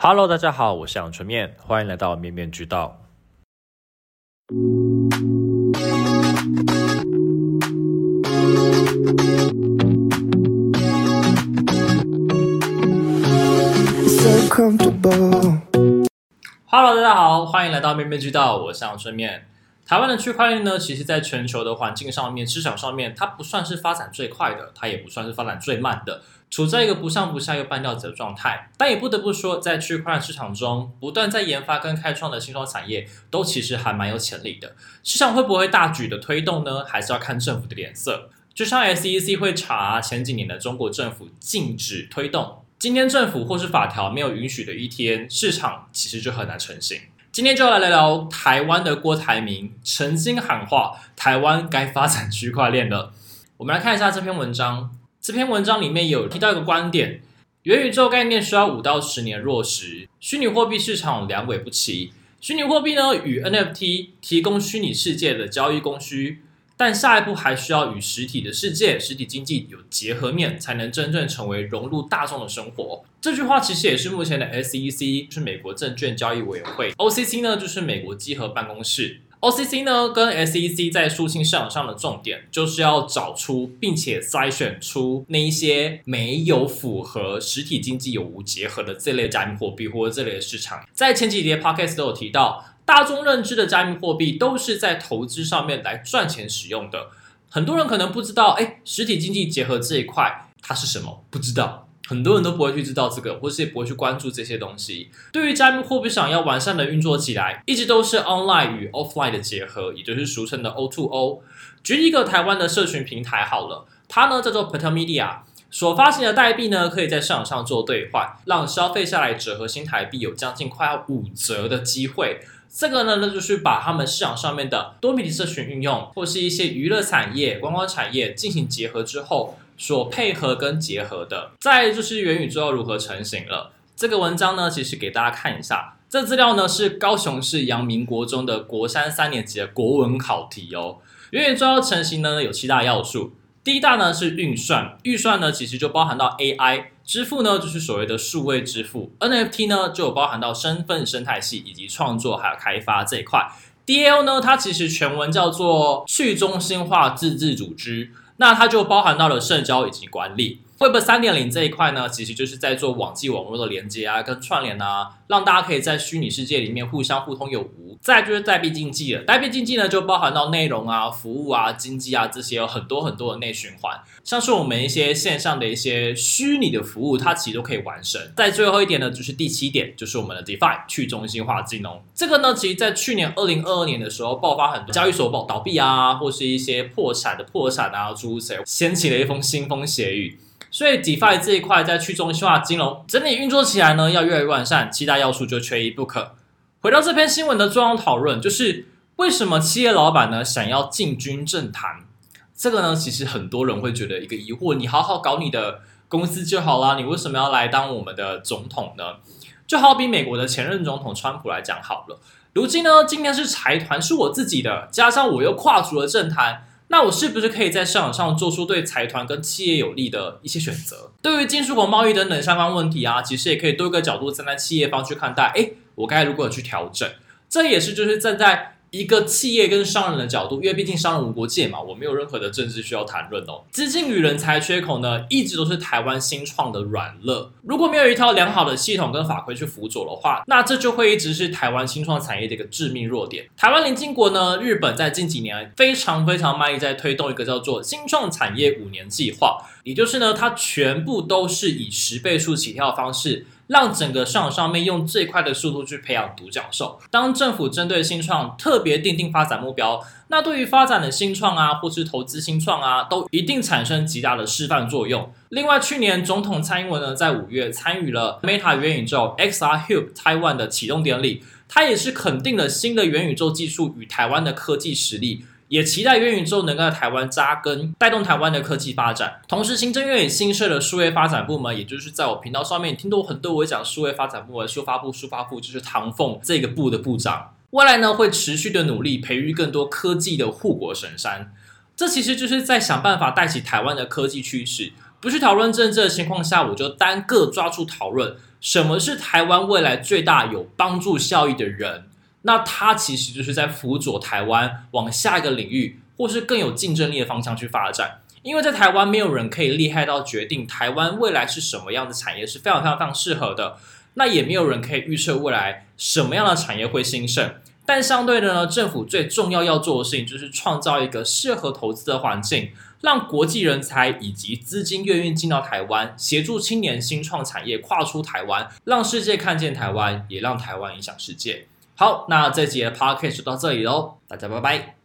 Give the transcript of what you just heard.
Hello， 大家好，我是杨纯面，欢迎来到面面俱到。Hello， 大家好，欢迎来到面面俱到，我是杨纯面。台湾的区块链呢，其实在全球的环境上面、市场上面，它不算是发展最快的，它也不算是发展最慢的，处在一个不上不下又半吊子的状态。但也不得不说，在区块链市场中，不断在研发跟开创的新创产业，都其实还蛮有潜力的。市场会不会大举的推动呢？还是要看政府的脸色。就像 SEC 会查前几年的中国政府禁止推动，今天政府或是法条没有允许的一天，市场其实就很难成型。今天就来聊聊台湾的郭台铭曾经喊话台湾该发展区块链了。我们来看一下这篇文章。这篇文章里面有提到一个观点，元宇宙概念需要5到10年落实，虚拟货币市场两尾不齐。虚拟货币呢与 NFT 提供虚拟世界的交易供需，但下一步还需要与实体的世界、实体经济有结合面，才能真正成为融入大众的生活。这句话其实也是目前的 SEC， 就是美国证券交易委员会 ，OCC 呢就是美国稽核办公室。OCC 呢跟 SEC 在诉讼市场上的重点，就是要找出并且筛选出那一些没有符合实体经济有无结合的这类加密货币或者这类的市场。在前几节 Podcast 都有提到，大众认知的加密货币都是在投资上面来赚钱使用的。很多人可能不知道，实体经济结合这一块它是什么，不知道。很多人都不会去知道这个，或是也不会去关注这些东西。对于加密货币市场要完善的运作起来，一直都是 online 与 offline 的结合，也就是俗称的 O2O。举一个台湾的社群平台好了，它呢叫做 Petermedia， 所发行的代币呢可以在市场上做兑换，让消费下来折合新台币有将近快要5折的机会。这个呢，就是把他们市场上面的多媒体社群运用，或是一些娱乐产业、观光产业进行结合之后，所配合跟结合的。再来就是元宇宙要如何成型了。这个文章呢，其实给大家看一下，这资料呢是高雄市阳明国中的国三3年级的国文考题哦。元宇宙要成型呢，有7大要素。第一大呢是运算，预算呢其实就包含到 AI， 支付呢就是所谓的数位支付， NFT 呢就有包含到身份生态系以及创作还有开发这一块。DAO 呢它其实全文叫做去中心化自治组织，那它就包含到了社交以及管理。Web 3.0 这一块呢，其实就是在做网际网络的连接啊，跟串联啊，让大家可以在虚拟世界里面互相互通有无。再来就是代币经济了，代币经济呢就包含到内容啊、服务啊、经济啊这些有很多很多的内循环，像是我们一些线上的一些虚拟的服务，它其实都可以完成。再最后一点呢，就是第7点，就是我们的 DeFi 去中心化金融。这个呢，其实在去年2022年的时候爆发很多交易所倒闭啊，或是一些破产啊，诸如此类，掀起了一封腥风血雨。所以 DeFi 这一块在去中心化金融整体运作起来呢，要越来越完善，7大要素就缺一不可。回到这篇新闻的重要讨论，就是为什么企业老板呢想要进军政坛？这个呢，其实很多人会觉得一个疑惑：你好好搞你的公司就好啦，你为什么要来当我们的总统呢？就好比美国的前任总统川普来讲好了，如今呢，今天是财团是我自己的，加上我又跨足了政坛。那我是不是可以在市场上做出对财团跟企业有利的一些选择？对于进出口贸易等等相关问题啊，其实也可以多个角度站在企业方去看待，我该如何去调整？这也是就是站在一个企业跟商人的角度，因为毕竟商人无国界嘛，我没有任何的政治需要谈论哦。资金与人才缺口呢，一直都是台湾新创的软肋。如果没有一套良好的系统跟法规去辅佐的话，那这就会一直是台湾新创产业的一个致命弱点。台湾邻近国呢，日本在近几年非常非常卖力在推动一个叫做新创产业5年计划，也就是呢，它全部都是以10倍数起跳的方式，让整个市场上面用最快的速度去培养独角兽。当政府针对新创特别订定发展目标，那对于发展的新创啊，或是投资新创啊，都一定产生极大的示范作用。另外，去年总统蔡英文呢，在5月参与了 Meta 元宇宙 XR Hub Taiwan 的启动典礼，他也是肯定了新的元宇宙技术与台湾的科技实力，也期待元宇宙能够在台湾扎根，带动台湾的科技发展。同时，行政院也新设了数位发展部门，也就是在我频道上面听到很多我讲数位发展部门，数发部就是唐凤这个部的部长。未来呢，会持续的努力培育更多科技的护国神山。这其实就是在想办法带起台湾的科技趋势。不去讨论政治的情况下，我就单个抓住讨论。 什么是台湾未来最大有帮助效益的人，那他其实就是在辅佐台湾往下一个领域或是更有竞争力的方向去发展。因为在台湾没有人可以厉害到决定台湾未来是什么样的产业是非常非常非常适合的，那也没有人可以预测未来什么样的产业会兴盛。但相对的呢，政府最重要做的事情就是创造一个适合投资的环境，让国际人才以及资金愿意进到台湾，协助青年新创产业跨出台湾，让世界看见台湾，也让台湾影响世界。好，那这集的 podcast 就到这里咯，大家拜拜。